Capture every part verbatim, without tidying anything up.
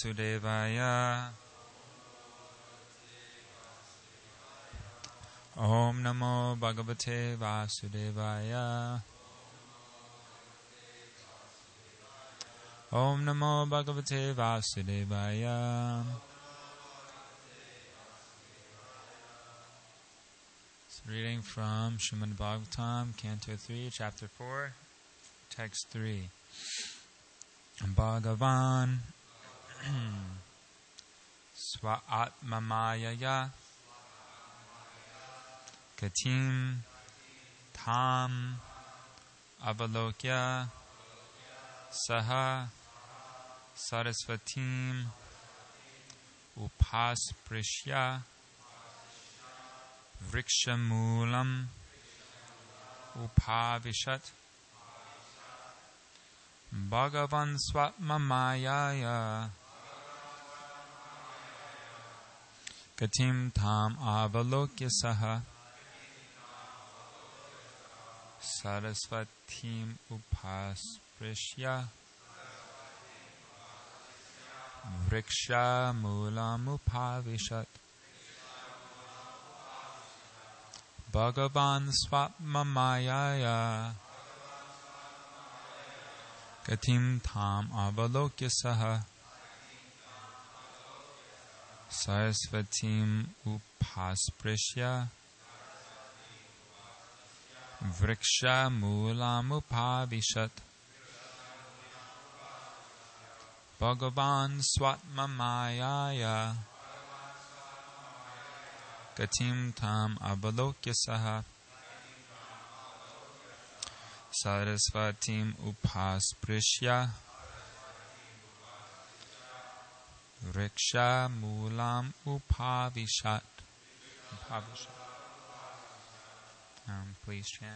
Vasudevaya. Om Namo Bhagavate Vasudevaya. Om Namo Bhagavate Vasudevaya. Reading from Srimad Bhagavatam, Canto three, Chapter four, Text three. Bhagavan Swaatmamayaya Katim Tam Avalokya Saha Sarasvatim Upasprishya Vrikshamulam Upavishat Bhagavan Swatmamayaya Katim Tam Avalokya Saha Sarasvatim Upasprishya Vrikshamulam Upavishat Bhagavan Swatmamayaya Katim Tam Avalokya Saha Sarasvatim Upasprishya Vriksha Mulam Upavishat Bhagavan Swatmamayaya Katim Tam Avalokya Saha Sarasvatim Upasprishya Vriksha Mulam Upavishat. Upavishat. Um, please chant.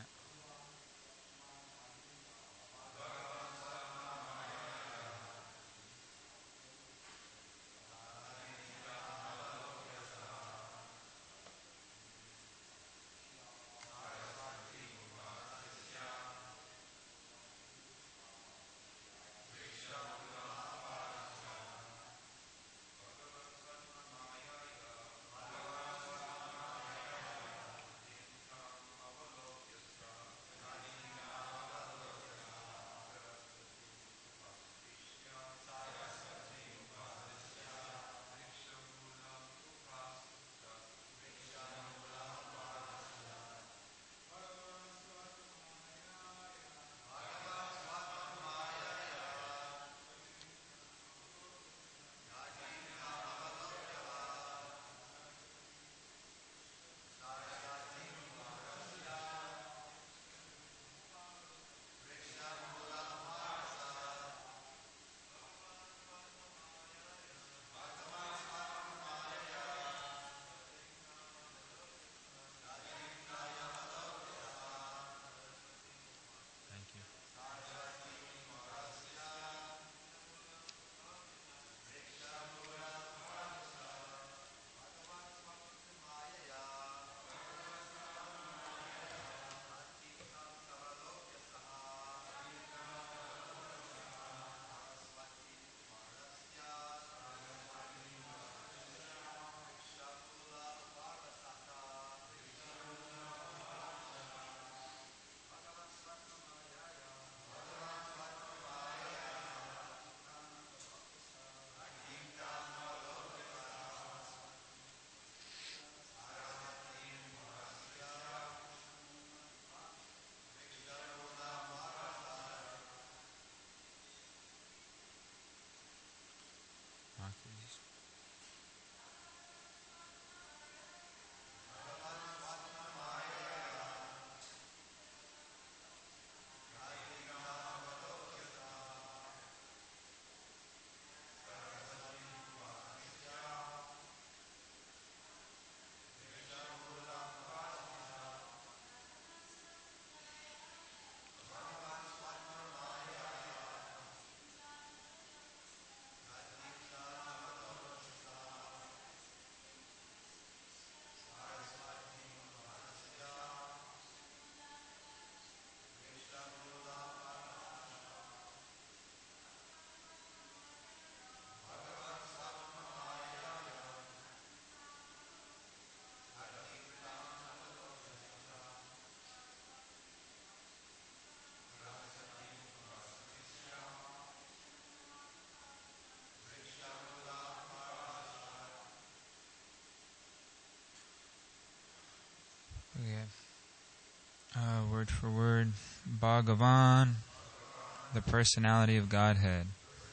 word for word. Bhagavan, the personality of Godhead.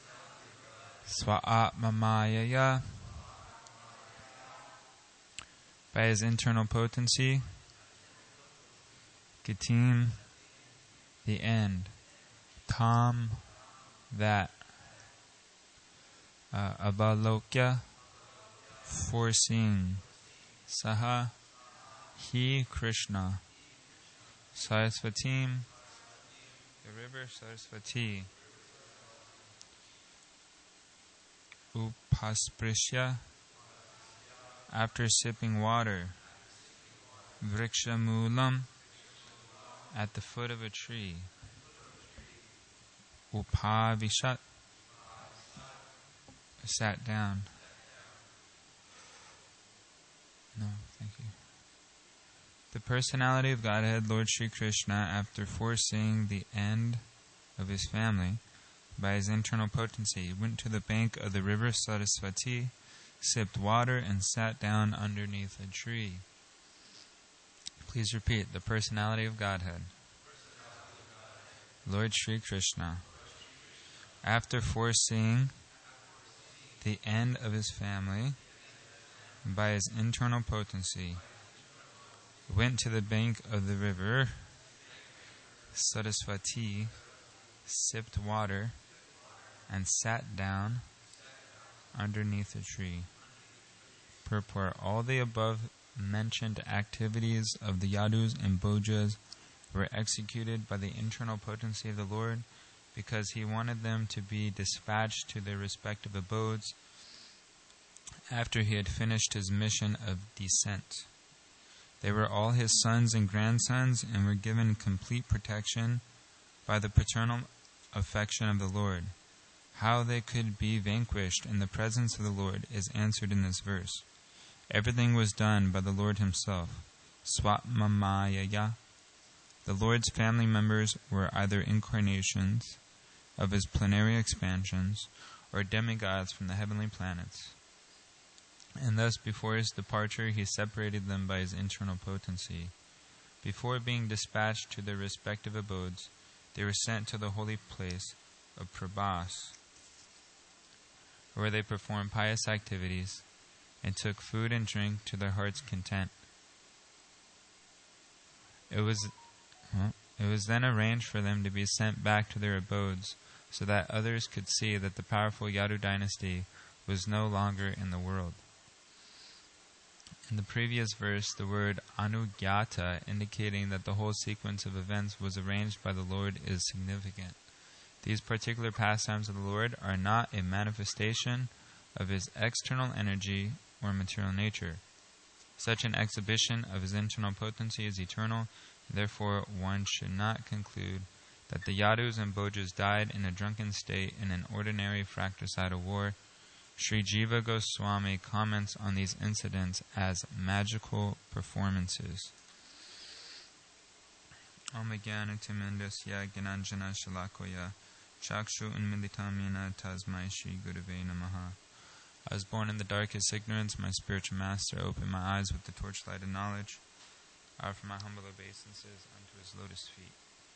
Swa'atmamayaya, by his internal potency. Gatim, the end. Tam, that. Uh, Avalokya, foreseeing. Saha, he, Krishna. Sarasvatim, the river Sarasvati. Upasprishya, after sipping water. Vrikshamulam, at the foot of a tree. Upavishat, sat down. No, thank you. The personality of Godhead, Lord Sri Krishna, after foreseeing the end of his family by his internal potency, went to the bank of the river Sarasvati, sipped water, and sat down underneath a tree. Please repeat. The personality of Godhead, Lord Sri Krishna, after foreseeing the end of his family by his internal potency, went to the bank of the river Sarasvati, sipped water, and sat down underneath a tree. Purport. All the above mentioned activities of the Yadus and Bhojas were executed by the internal potency of the Lord, because he wanted them to be dispatched to their respective abodes after he had finished his mission of descent. They were all his sons and grandsons, and were given complete protection by the paternal affection of the Lord. How they could be vanquished in the presence of the Lord is answered in this verse. Everything was done by the Lord himself. Swatmamayaya. The Lord's family members were either incarnations of his plenary expansions, or demigods from the heavenly planets. And thus, before his departure, he separated them by his internal potency. Before being dispatched to their respective abodes, they were sent to the holy place of Prabhas, where they performed pious activities and took food and drink to their heart's content. It was, well, it was then arranged for them to be sent back to their abodes, so that others could see that the powerful Yadu dynasty was no longer in the world. In the previous verse, the word anugyata, indicating that the whole sequence of events was arranged by the Lord, is significant. These particular pastimes of the Lord are not a manifestation of his external energy or material nature. Such an exhibition of his internal potency is eternal, and therefore one should not conclude that the Yadus and Bhojas died in a drunken state in an ordinary fratricidal war. Sri Jiva Goswami comments on these incidents as magical performances. Om Jnana Timindasya Gyananjana Shalakoya Chakshu Unmilitamina Tasmai Shri Gurave Namaha. I was born in the darkest ignorance. My spiritual master opened my eyes with the torchlight of knowledge. I offer my humble obeisances unto his lotus feet.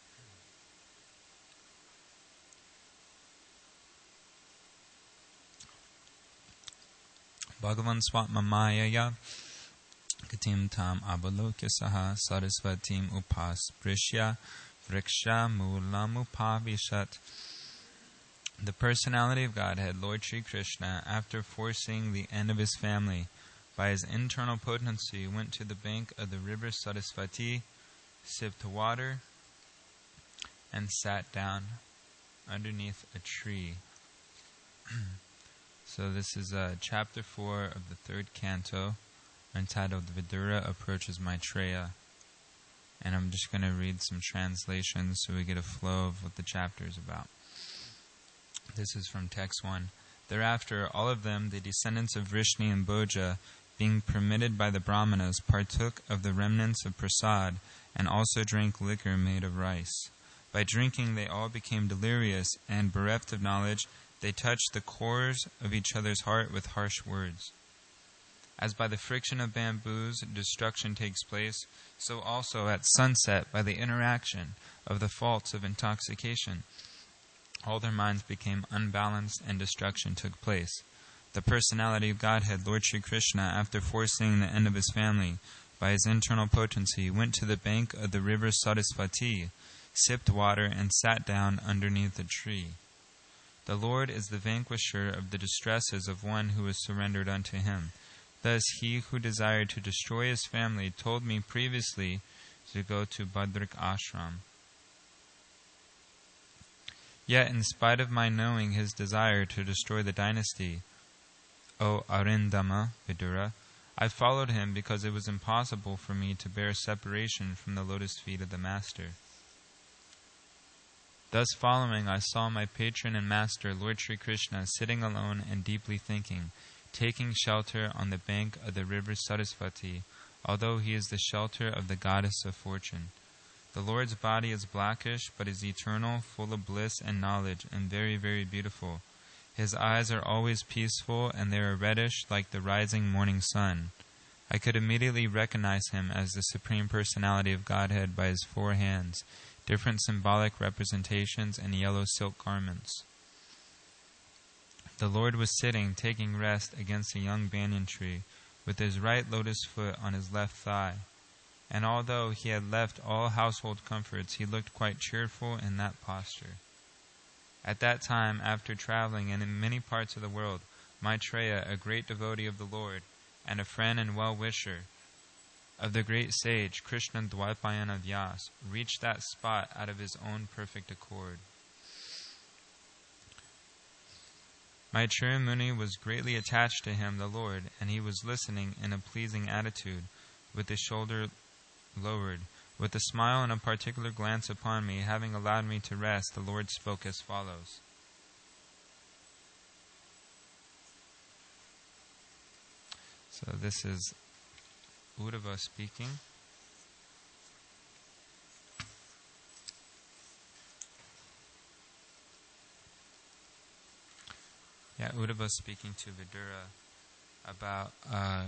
Bhagavan Swatmamayaya Gatim Tam Avalokya Saha Sarasvatim Upasprishya Vriksha Mulam Upavishat. The personality of Godhead, Lord Sri Krishna, after foreseeing the end of his family by his internal potency, went to the bank of the river Sarasvati, sipped water, and sat down underneath a tree. So this is uh, chapter four of the third canto, entitled Vidura Approaches Maitreya. And I'm just going to read some translations so we get a flow of what the chapter is about. This is from text one. Thereafter, all of them, the descendants of Vrishni and Bhoja, being permitted by the Brahmanas, partook of the remnants of prasad, and also drank liquor made of rice. By drinking, they all became delirious, and bereft of knowledge, they touched the cores of each other's heart with harsh words. As by the friction of bamboos destruction takes place, so also at sunset by the interaction of the faults of intoxication, all their minds became unbalanced and destruction took place. The personality of Godhead, Lord Sri Krishna, after foreseeing the end of his family, by his internal potency, went to the bank of the river Sarasvati, sipped water, and sat down underneath a tree. The Lord is the vanquisher of the distresses of one who is surrendered unto him. Thus he who desired to destroy his family told me previously to go to Badrik Ashram. Yet in spite of my knowing his desire to destroy the dynasty, O Arindama Vidura, I followed him because it was impossible for me to bear separation from the lotus feet of the Master. Thus following, I saw my patron and master, Lord Sri Krishna, sitting alone and deeply thinking, taking shelter on the bank of the river Sarasvati, although he is the shelter of the goddess of fortune. The Lord's body is blackish, but is eternal, full of bliss and knowledge, and very, very beautiful. His eyes are always peaceful, and they are reddish like the rising morning sun. I could immediately recognize him as the Supreme Personality of Godhead by his four hands, different symbolic representations, and yellow silk garments. The Lord was sitting, taking rest against a young banyan tree, with his right lotus foot on his left thigh. And although he had left all household comforts, he looked quite cheerful in that posture. At that time, after traveling in many parts of the world, Maitreya, a great devotee of the Lord, and a friend and well-wisher of the great sage Krishna Dvaipayana Vyas, reached that spot out of his own perfect accord. Maitreya Muni was greatly attached to him, the Lord, and he was listening in a pleasing attitude, with his shoulder lowered. With a smile and a particular glance upon me, having allowed me to rest, the Lord spoke as follows. So this is Uddhava speaking. Yeah, Uddhava speaking to Vidura about uh,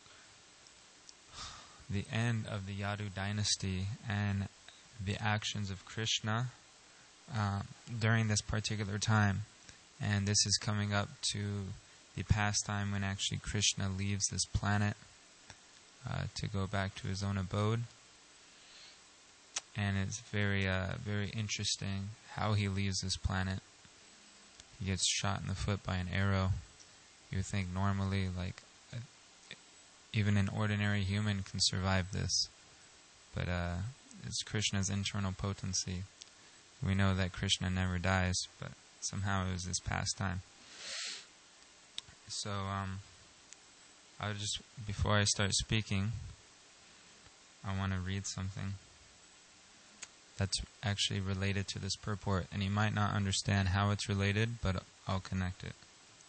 the end of the Yadu dynasty and the actions of Krishna uh, during this particular time. And this is coming up to the pastime when actually Krishna leaves this planet uh, to go back to his own abode. And it's very, uh, very interesting how he leaves this planet. He gets shot in the foot by an arrow. You would think normally, like, uh, even an ordinary human can survive this. But uh, it's Krishna's internal potency. We know that Krishna never dies, but somehow it was his pastime. So, um, I'll just, before I start speaking, I want to read something that's actually related to this purport, and you might not understand how it's related, but I'll connect it.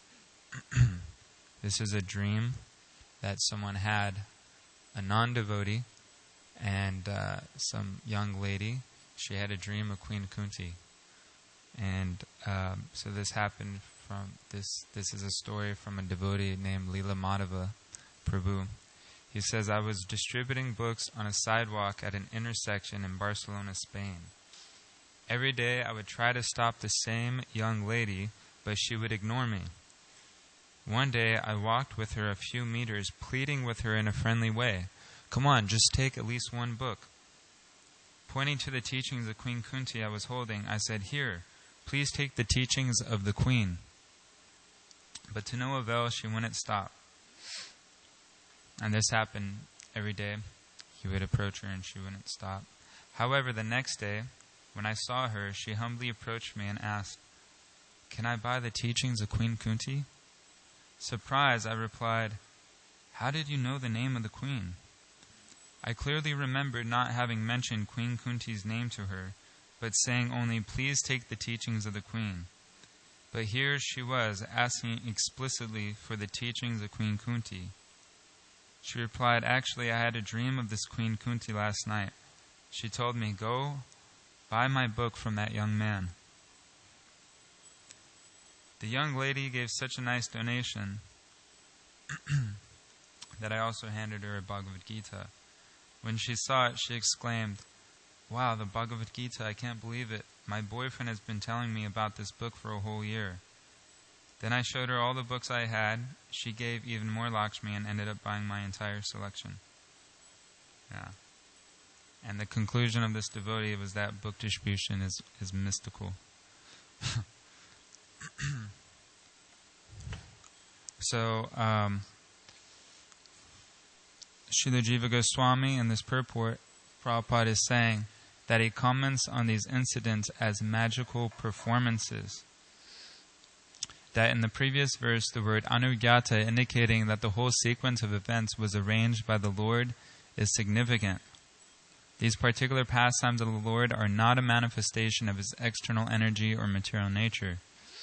This is a dream that someone had, a non-devotee, and uh, some young lady. She had a dream of Queen Kunti, and um, so this happened from this. This is a story from a devotee named Leela Madhava Prabhu. He says, I was distributing books on a sidewalk at an intersection in Barcelona, Spain. Every day I would try to stop the same young lady, but she would ignore me. One day I walked with her a few meters, pleading with her in a friendly way. Come on, just take at least one book. Pointing to the teachings of Queen Kunti I was holding, I said, Here, please take the teachings of the Queen. But to no avail, she wouldn't stop. And this happened every day. He would approach her and she wouldn't stop. However, the next day, when I saw her, she humbly approached me and asked, Can I buy the teachings of Queen Kunti? Surprised, I replied, How did you know the name of the Queen? I clearly remembered not having mentioned Queen Kunti's name to her, but saying only, Please take the teachings of the Queen. But here she was, asking explicitly for the teachings of Queen Kunti. She replied, Actually, I had a dream of this Queen Kunti last night. She told me, Go buy my book from that young man. The young lady gave such a nice donation that I also handed her a Bhagavad Gita. When she saw it, she exclaimed, "Wow, the Bhagavad Gita, I can't believe it. My boyfriend has been telling me about this book for a whole year." Then I showed her all the books I had. She gave even more Lakshmi and ended up buying my entire selection. Yeah. And the conclusion of this devotee was that book distribution is, is mystical. So, um, Srila Jiva Goswami in this purport, Prabhupada is saying that he comments on these incidents as magical performances. That in the previous verse, the word anugyata, indicating that the whole sequence of events was arranged by the Lord, is significant. These particular pastimes of the Lord are not a manifestation of His external energy or material nature.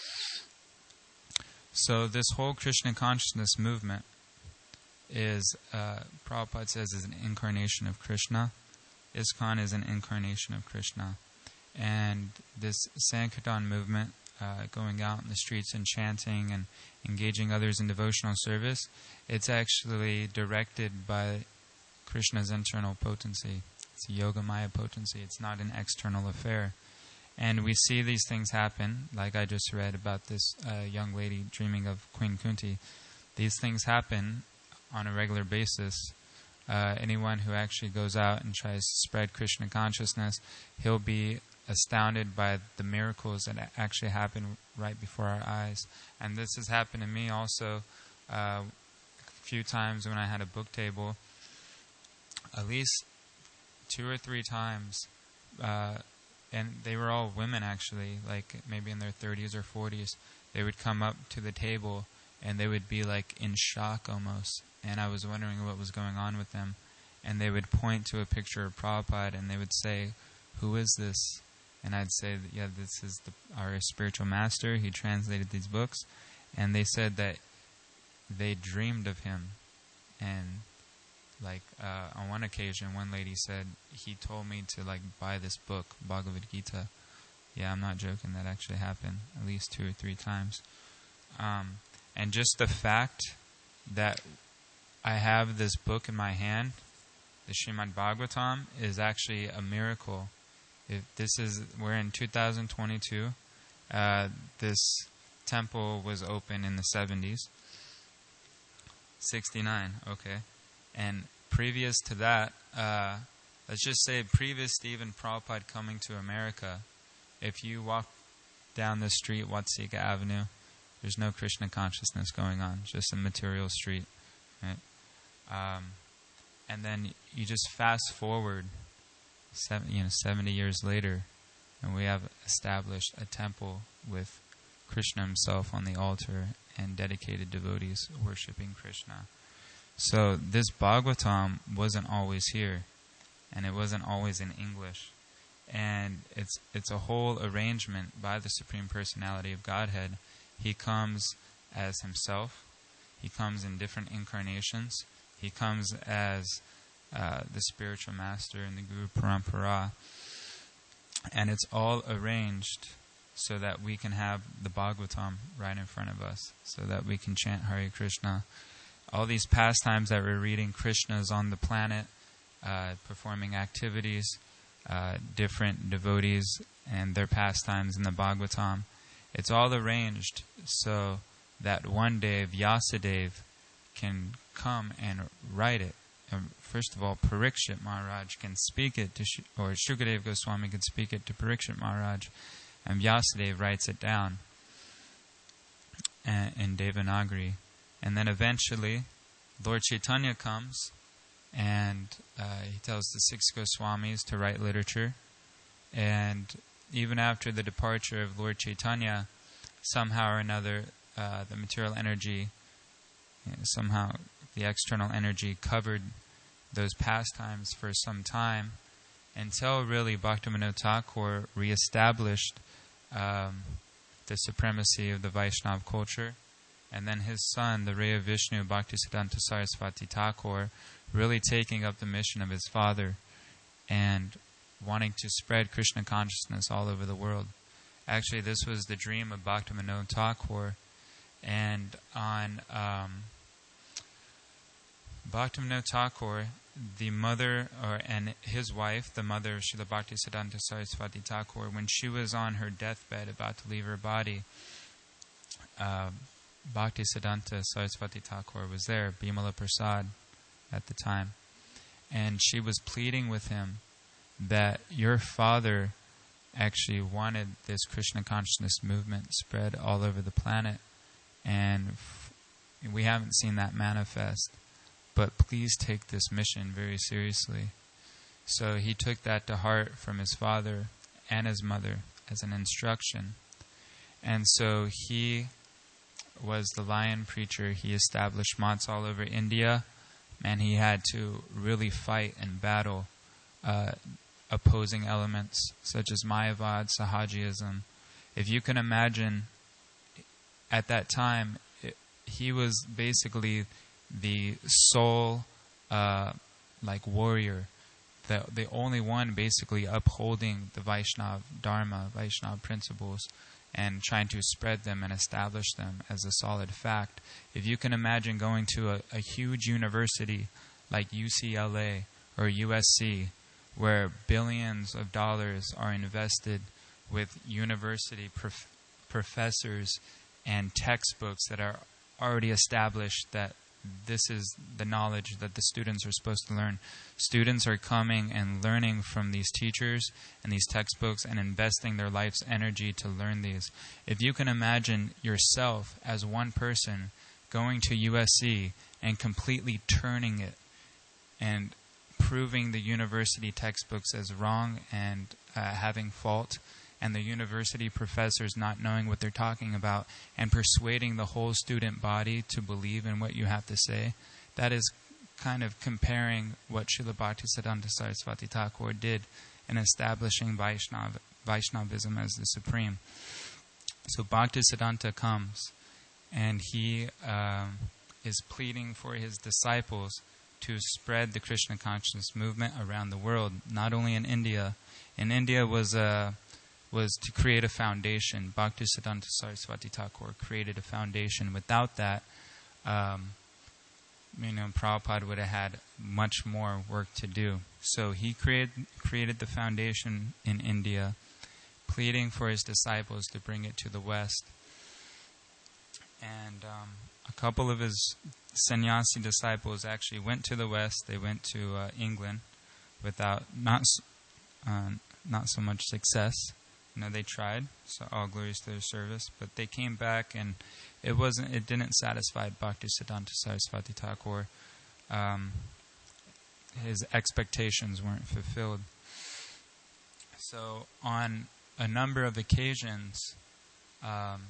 So this whole Krishna consciousness movement is, uh, Prabhupada says, is an incarnation of Krishna. ISKCON is an incarnation of Krishna. And this Sankirtan movement, uh, going out in the streets and chanting and engaging others in devotional service, it's actually directed by Krishna's internal potency. It's a Yogamaya potency. It's not an external affair. And we see these things happen, like I just read about this uh, young lady dreaming of Queen Kunti. These things happen on a regular basis. Uh, anyone who actually goes out and tries to spread Krishna consciousness, he'll be astounded by the miracles that actually happen right before our eyes. And this has happened to me also uh, a few times when I had a book table. At least two or three times, uh, and they were all women actually, like maybe in their thirties or forties. They would come up to the table and they would be like in shock almost, and I was wondering what was going on with them. And they would point to a picture of Prabhupada and they would say, "Who is this?" And I'd say, "Yeah, this is the, our spiritual master. He translated these books." And they said that they dreamed of him. And like uh, on one occasion, one lady said, "He told me to like buy this book, Bhagavad Gita." Yeah, I'm not joking. That actually happened at least two or three times. Um, and just the fact that I have this book in my hand, the Srimad Bhagavatam, is actually a miracle. If this is, we're in two thousand twenty-two. Uh, this temple was open in the seventies. sixty-nine, okay. And previous to that, uh, let's just say previous to even Prabhupada coming to America, if you walk down the street, Watsika Avenue, there's no Krishna consciousness going on, just a material street, right? Um, and then you just fast forward, seven, you know, seventy years later, and we have established a temple with Krishna himself on the altar and dedicated devotees worshipping Krishna. So this Bhagavatam wasn't always here, and it wasn't always in English. And it's it's a whole arrangement by the Supreme Personality of Godhead. He comes as himself. He comes in different incarnations. He comes as uh, the spiritual master in the Guru Parampara. And it's all arranged so that we can have the Bhagavatam right in front of us, so that we can chant Hare Krishna. All these pastimes that we're reading, Krishna's on the planet, uh, performing activities, uh, different devotees and their pastimes in the Bhagavatam. It's all arranged so that one day Vyasadeva can come and write it. Um, first of all, Parikshit Maharaj can speak it, to Sh- or Shukadeva Goswami can speak it to Parikshit Maharaj, and Vyasadeva writes it down uh, in Devanagari. And then eventually, Lord Chaitanya comes, and uh, he tells the six Goswamis to write literature. And even after the departure of Lord Chaitanya, somehow or another, uh, the material energy, you know, somehow the external energy covered those pastimes for some time, until really Bhaktivinoda Thakur reestablished um, the supremacy of the Vaishnava culture. And then his son, the Ray of Vishnu, Bhaktisiddhanta Saraswati Thakur, really taking up the mission of his father and wanting to spread Krishna consciousness all over the world. Actually, this was the dream of Bhaktivinoda Thakur. And on um, Bhaktivinoda Thakur, the mother, or and his wife, the mother of Srila Bhaktisiddhanta Saraswati Thakur, when she was on her deathbed about to leave her body, uh, Bhaktisiddhanta Saraswati Thakur was there, Bimala Prasad at the time, and she was pleading with him that your father actually wanted this Krishna consciousness movement spread all over the planet, and f- we haven't seen that manifest. But please take this mission very seriously. So he took that to heart from his father and his mother as an instruction. And so he was the lion preacher. He established mats all over India, and he had to really fight and battle uh, opposing elements such as Mayavad, Sahajiism. If you can imagine, at that time, it, he was basically the sole, uh, like warrior, the the only one basically upholding the Vaishnava Dharma, Vaishnava principles, and trying to spread them and establish them as a solid fact. If you can imagine going to a, a huge university like U C L A or U S C, where billions of dollars are invested with university prof- professors and textbooks that are already established that this is the knowledge that the students are supposed to learn. Students are coming and learning from these teachers and these textbooks and investing their life's energy to learn these. If you can imagine yourself as one person going to U S C and completely turning it and proving the university textbooks as wrong and uh, having fault, and the university professors not knowing what they're talking about, and persuading the whole student body to believe in what you have to say, that is kind of comparing what Srila Bhaktisiddhanta Saraswati Thakur did in establishing Vaishnav, Vaishnavism as the supreme. So Bhaktisiddhanta comes, and he um, is pleading for his disciples to spread the Krishna consciousness movement around the world, not only in India. In India was a was to create a foundation. Bhaktisiddhanta Saraswati Thakur created a foundation. Without that, um, you know, Prabhupada would have had much more work to do. So he created created the foundation in India, pleading for his disciples to bring it to the West. And um, a couple of his sannyasi disciples actually went to the West. They went to uh, England without not uh, not so much success. You know, they tried, so all glories to their service, but they came back, and it wasn't. It didn't satisfy Bhaktisiddhanta Saraswati Thakur. Um, his expectations weren't fulfilled. So, on a number of occasions, um,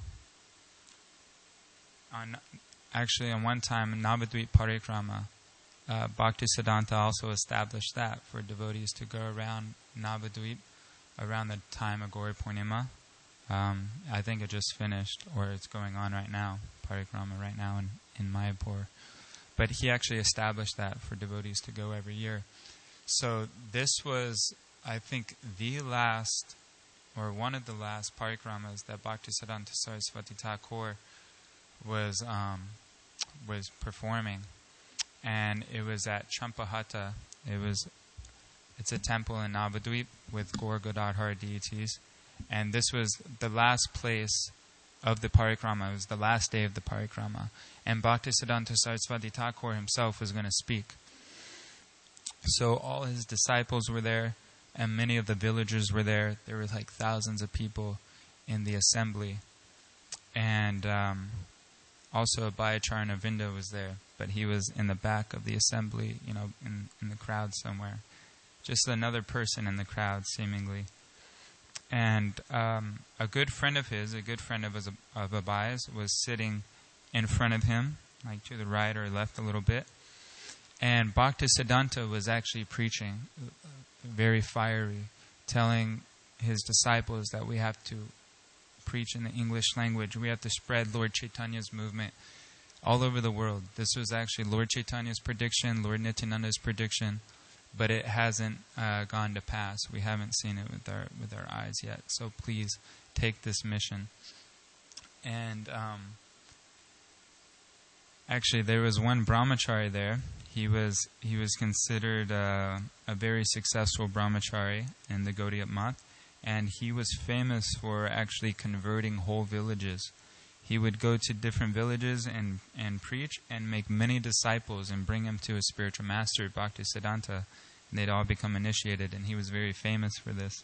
on actually on one time in Navadvip Parikrama, uh, Bhaktisiddhanta also established that for devotees to go around Navadvip around the time of Gauri Purnima. Um, I think it just finished, or it's going on right now, Parikrama right now in, in Mayapur. But he actually established that for devotees to go every year. So this was, I think, the last, or one of the last parikramas that Bhaktisiddhanta Saraswati Thakur was um, was performing. And it was at Champahata. It was It's a temple in Navadvip with Gaur Gadadhar deities. And this was the last place of the parikrama. It was the last day of the parikrama. And Bhaktisiddhanta Saraswati Thakur himself was going to speak. So all his disciples were there, and many of the villagers were there. There were like thousands of people in the assembly. And um, also Abhayacharana Vinda was there, but he was in the back of the assembly, you know, in, in the crowd somewhere. Just another person in the crowd, seemingly. And um, a good friend of his, a good friend of, his, of Abhay's, was sitting in front of him, like to the right or left a little bit. And Bhaktisiddhanta was actually preaching, very fiery, telling his disciples that we have to preach in the English language. We have to spread Lord Chaitanya's movement all over the world. This was actually Lord Chaitanya's prediction, Lord Nityananda's prediction. But it hasn't uh, gone to pass. We haven't seen it with our with our eyes yet. So please take this mission. And um, actually, there was one brahmachari there. he was he was considered uh, a very successful brahmachari in the Gaudiya Math, and he was famous for actually converting whole villages. He would go to different villages and, and preach and make many disciples and bring them to a spiritual master, Bhaktisiddhanta, and they'd all become initiated, and he was very famous for this.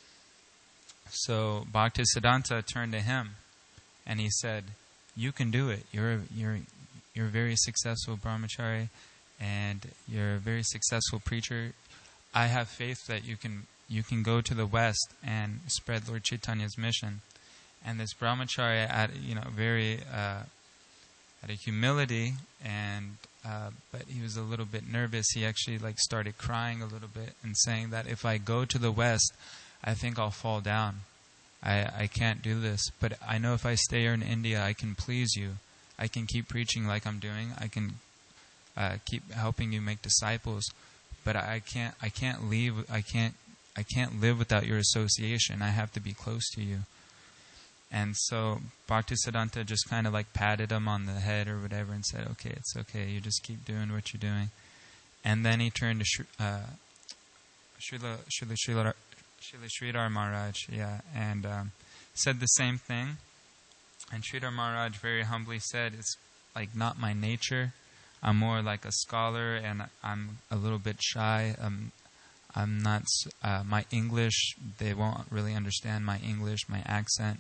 So Bhaktisiddhanta turned to him and he said, "You can do it. You're you're you're a very successful brahmachari and you're a very successful preacher. I have faith that you can you can go to the West and spread Lord Chaitanya's mission." And this brahmachari, at you know, very uh, had a humility, and uh, but he was a little bit nervous. He actually like started crying a little bit and saying that if I go to the West, I think I'll fall down. I I can't do this. But I know if I stay here in India, I can please you. I can keep preaching like I'm doing. I can uh, keep helping you make disciples. But I can't. I can't leave. I can't. I can't live without your association. I have to be close to you. And so Bhaktisiddhanta just kind of like patted him on the head or whatever and said, "Okay, it's okay. You just keep doing what you're doing." And then he turned to Shri, uh, Srila Srila Srila Srila Sridhar Maharaj, yeah, and um, said the same thing. And Sridhar Maharaj very humbly said, "It's like not my nature. I'm more like a scholar, and I'm a little bit shy. Um, I'm not. Uh, my English, they won't really understand my English, my accent."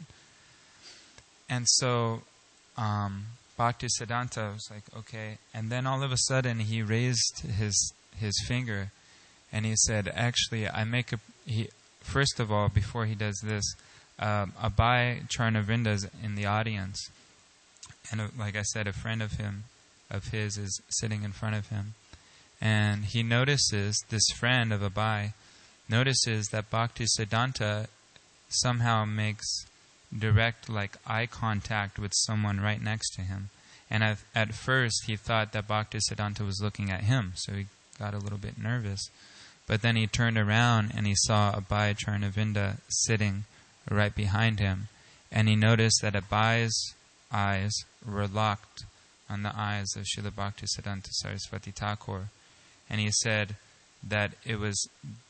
And so um, Bhaktisiddhanta was like, "Okay." And then all of a sudden he raised his his finger and he said, "Actually, I make a..." He, first of all, before he does this, um, Abhay Charnavrinda's in the audience. And uh, like I said, a friend of him, of his is sitting in front of him. And he notices, this friend of Abhay, notices that Bhaktisiddhanta somehow makes direct like eye contact with someone right next to him. And at, at first he thought that Bhaktisiddhanta was looking at him, so he got a little bit nervous. But then he turned around and he saw Abhay Charnavrinda sitting right behind him. And he noticed that Abhay's eyes were locked on the eyes of Srila Bhaktisiddhanta Saraswati Thakur. And he said that it was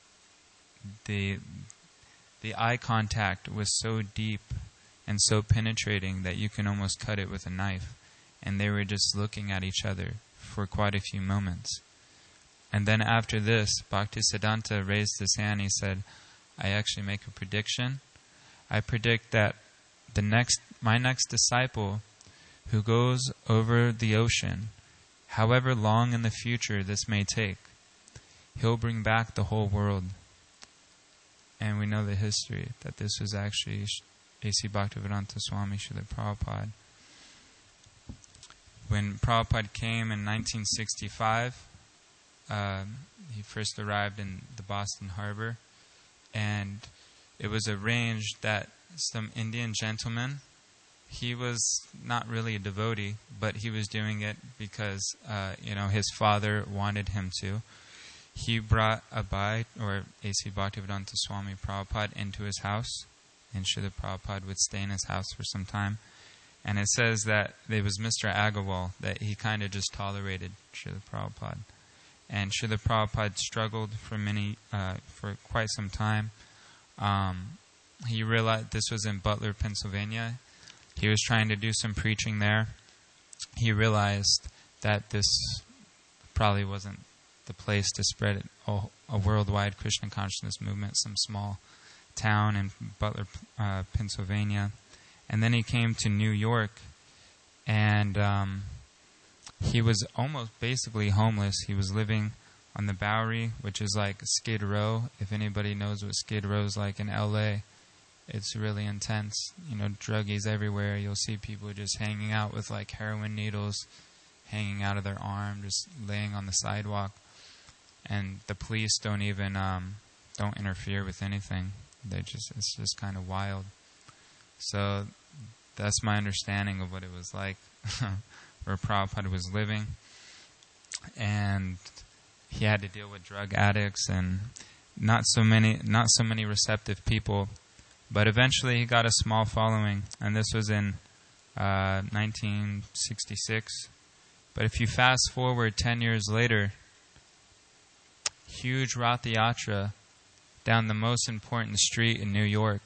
the the eye contact was so deep and so penetrating that you can almost cut it with a knife. And they were just looking at each other for quite a few moments. And then after this, Bhaktisiddhanta raised his hand and he said, "I actually make a prediction. I predict that the next, my next disciple who goes over the ocean, however long in the future this may take, he'll bring back the whole world." And we know the history, that this was actually A C Bhaktivedanta Swami Srila Prabhupada. When Prabhupada came in nineteen sixty-five, uh, he first arrived in the Boston Harbor, and it was arranged that some Indian gentleman, he was not really a devotee, but he was doing it because uh, you know his father wanted him to. He brought Abhay, or A C Bhaktivedanta Swami Prabhupada, into his house, and Srila Prabhupada would stay in his house for some time. And it says that it was Mister Agarwal, that he kind of just tolerated Srila Prabhupada. And Srila Prabhupada struggled for many, uh, for quite some time. Um, he realized, this was in Butler, Pennsylvania. He was trying to do some preaching there. He realized that this probably wasn't the place to spread a, a worldwide Krishna consciousness movement, some small town in Butler, uh, Pennsylvania. And then he came to New York, and um, he was almost basically homeless. He was living on the Bowery, which is like Skid Row. If anybody knows what Skid Row is like in L A, it's really intense. You know, druggies everywhere. You'll see people just hanging out with like heroin needles hanging out of their arm, just laying on the sidewalk. And the police don't even um, don't interfere with anything. They just it's just kind of wild. So that's my understanding of what it was like where Prabhupada was living. And he had to deal with drug addicts and not so many not so many receptive people. But eventually he got a small following, and this was in uh, nineteen sixty-six. But if you fast forward ten years later, huge Rath Yatra down the most important street in New York,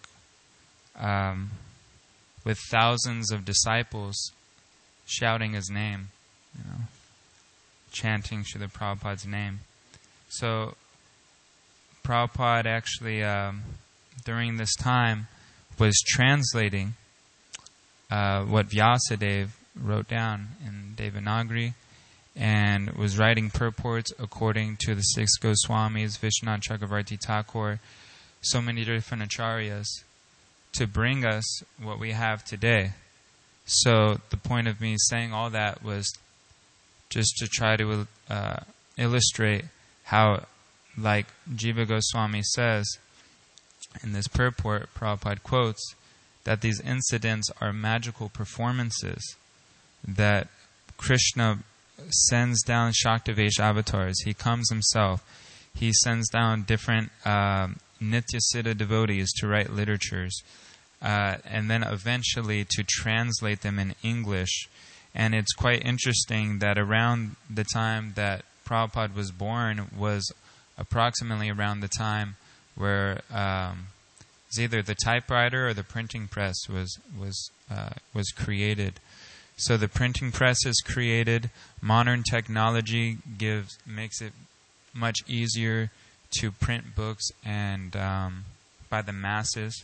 um, with thousands of disciples shouting his name, you know, chanting Srila Prabhupada's name. So Prabhupada actually, um, during this time, was translating uh, what Vyasadeva wrote down in Devanagari, and was writing purports according to the six Goswamis, Vishwanath Chakravarti Thakur, so many different acharyas, to bring us what we have today. So the point of me saying all that was just to try to uh, illustrate how, like Jiva Goswami says in this purport, Prabhupada quotes, that these incidents are magical performances, that Krishna sends down Shaktivesh avatars. He comes himself. He sends down different uh, Nitya-siddha devotees to write literatures, uh, and then eventually to translate them in English. And it's quite interesting that around the time that Prabhupada was born was approximately around the time where um, it's either the typewriter or the printing press was was uh, was created. So the printing press is created. Modern technology gives makes it much easier to print books and um, by the masses.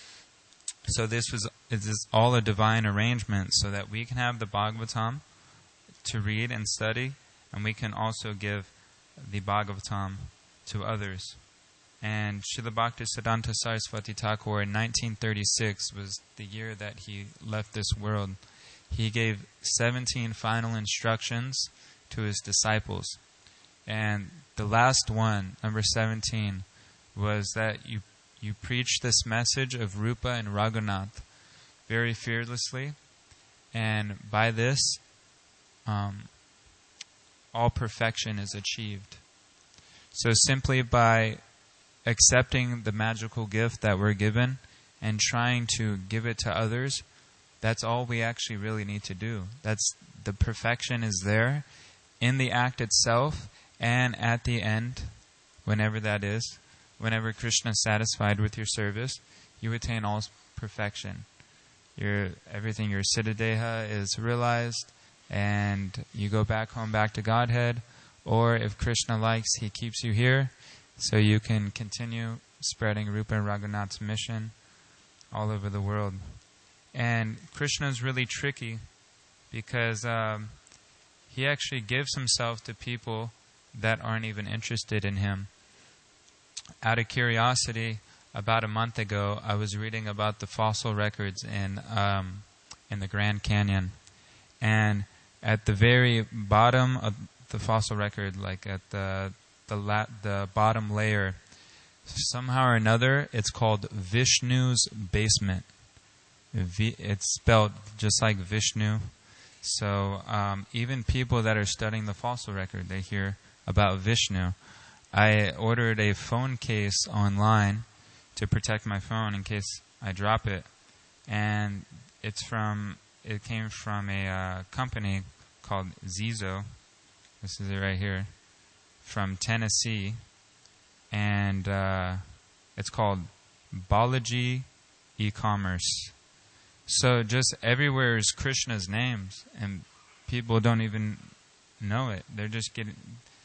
So this was this is all a divine arrangement, so that we can have the Bhagavatam to read and study, and we can also give the Bhagavatam to others. And Srila Bhaktisiddhanta Saraswati Thakur in nineteen thirty-six was the year that he left this world. He gave seventeen final instructions to his disciples. And the last one, number seventeen, was that you you preach this message of Rupa and Raghunath very fearlessly. And by this, um, all perfection is achieved. So simply by accepting the magical gift that we're given and trying to give it to others, that's all we actually really need to do. That's the perfection is there in the act itself, and at the end, whenever that is, whenever Krishna is satisfied with your service, you attain all perfection. Your everything, your Siddhadeha is realized, and you go back home, back to Godhead. Or if Krishna likes, he keeps you here, so you can continue spreading Rupa and Raghunath's mission all over the world. And Krishna is really tricky because um, he actually gives himself to people that aren't even interested in him. Out of curiosity, about a month ago, I was reading about the fossil records in um, in the Grand Canyon, and at the very bottom of the fossil record, like at the the la- the bottom layer, somehow or another, it's called Vishnu's basement. V- it's spelled just like Vishnu. So um, even people that are studying the fossil record, they hear about Vishnu. I ordered a phone case online to protect my phone in case I drop it, and it's from it came from a uh, company called Zizo. This is it right here, from Tennessee, and uh, it's called Balaji E-commerce. So just everywhere is Krishna's names, and people don't even know it. They're just getting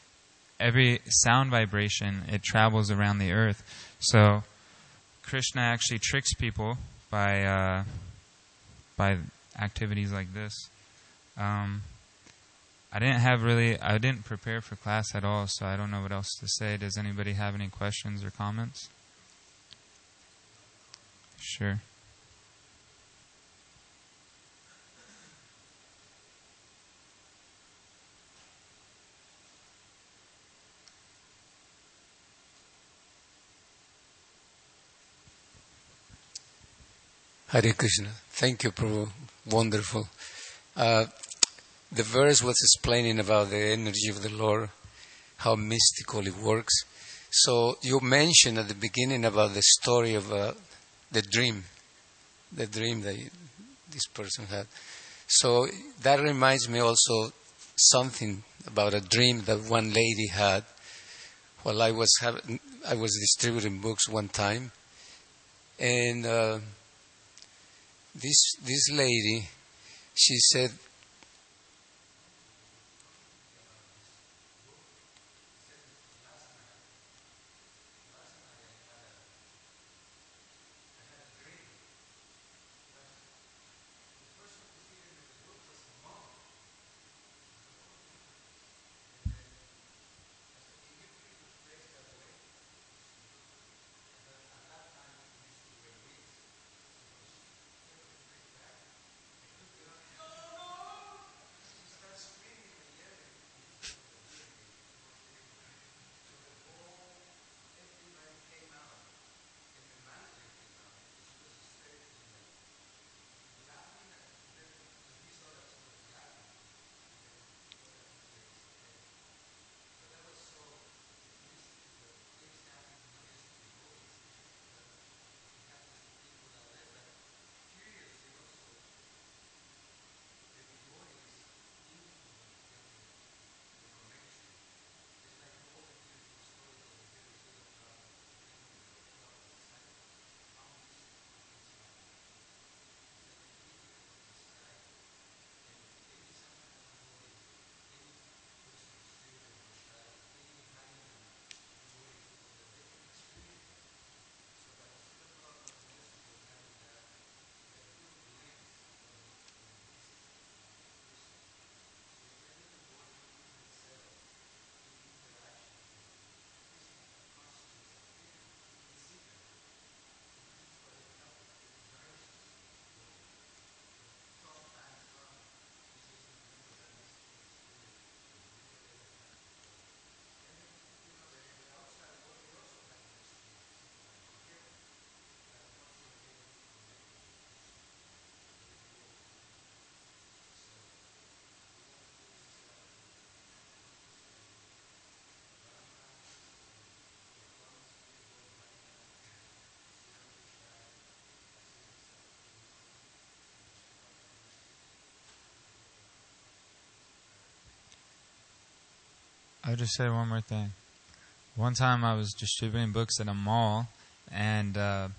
every sound vibration, it travels around the earth. So Krishna actually tricks people by uh, by activities like this. Um, I didn't have really, I didn't prepare for class at all, so I don't know what else to say. Does anybody have any questions or comments? Sure. Hare Krishna. Thank you, Prabhu. Wonderful. Uh, the verse was explaining about the energy of the Lord, how mystical it works. So you mentioned at the beginning about the story of uh, the dream, the dream that you, this person had. So that reminds me also something about a dream that one lady had while I was having, I was distributing books one time, and uh, this this lady, she said, I'll just say one more thing. One time I was distributing books at a mall, and uh,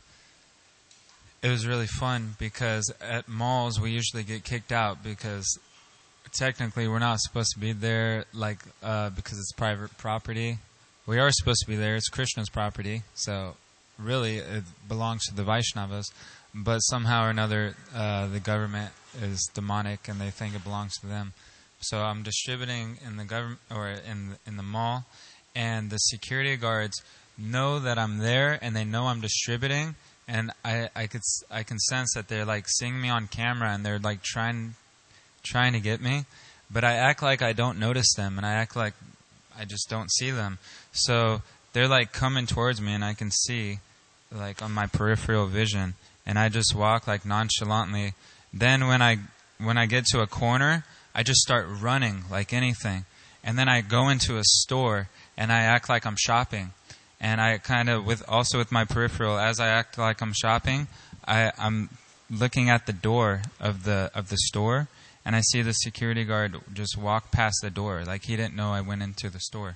it was really fun because at malls we usually get kicked out because technically we're not supposed to be there, like uh, because it's private property. We are supposed to be there. It's Krishna's property, so really it belongs to the Vaishnavas. But somehow or another, uh, the government is demonic, and they think it belongs to them. So I'm distributing in the government or in in the mall, and the security guards know that I'm there, and they know I'm distributing, and I I could I can sense that they're like seeing me on camera, and they're like trying trying to get me, but I act like I don't notice them, and I act like I just don't see them. So they're like coming towards me, and I can see like on my peripheral vision, and I just walk like nonchalantly. Then when I when I get to a corner, I just start running like anything. And then I go into a store and I act like I'm shopping. And I kind of, with also with my peripheral, as I act like I'm shopping, I, I'm looking at the door of the of the store, and I see the security guard just walk past the door like he didn't know I went into the store.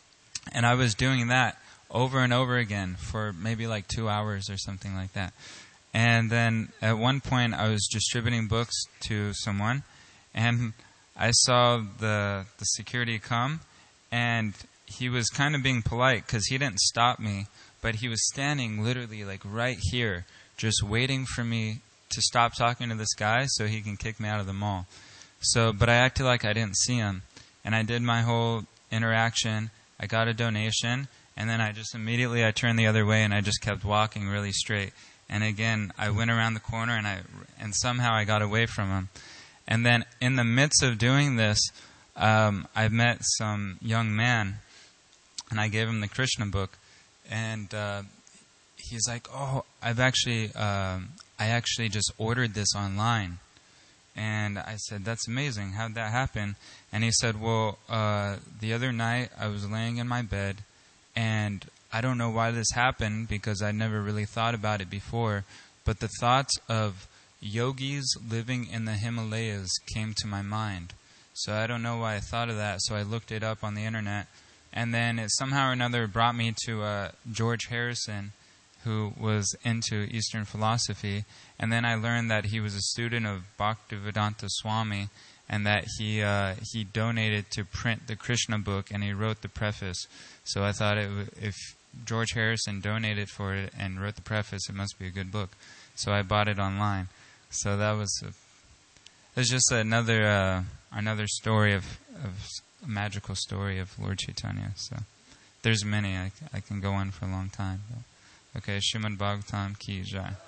And I was doing that over and over again for maybe like two hours or something like that. And then at one point I was distributing books to someone, and I saw the the security come, and he was kind of being polite because he didn't stop me, but he was standing literally like right here, just waiting for me to stop talking to this guy so he can kick me out of the mall. So, but I acted like I didn't see him, and I did my whole interaction. I got a donation, and then I just immediately I turned the other way, and I just kept walking really straight. And again, I went around the corner, and I and somehow I got away from him. And then in the midst of doing this, um, I met some young man, and I gave him the Krishna book, and uh, he's like, "Oh, I've actually, uh, I actually just ordered this online." And I said, "That's amazing. How'd that happen?" And he said, "Well, uh, the other night I was laying in my bed, and I don't know why this happened because I never really thought about it before, but the thoughts of yogis living in the Himalayas came to my mind. So I don't know why I thought of that. So I looked it up on the internet. And then it somehow or another brought me to uh, George Harrison, who was into Eastern philosophy. And then I learned that he was a student of Bhaktivedanta Swami, and that he uh, he donated to print the Krishna book, and he wrote the preface. So I thought it w- if George Harrison donated for it and wrote the preface, it must be a good book. So I bought it online. So that was a, it's just another uh, another story of, of a magical story of Lord Chaitanya. So there's many. I, I can go on for a long time. But, okay, Srimad Bhagavatam Ki Jai.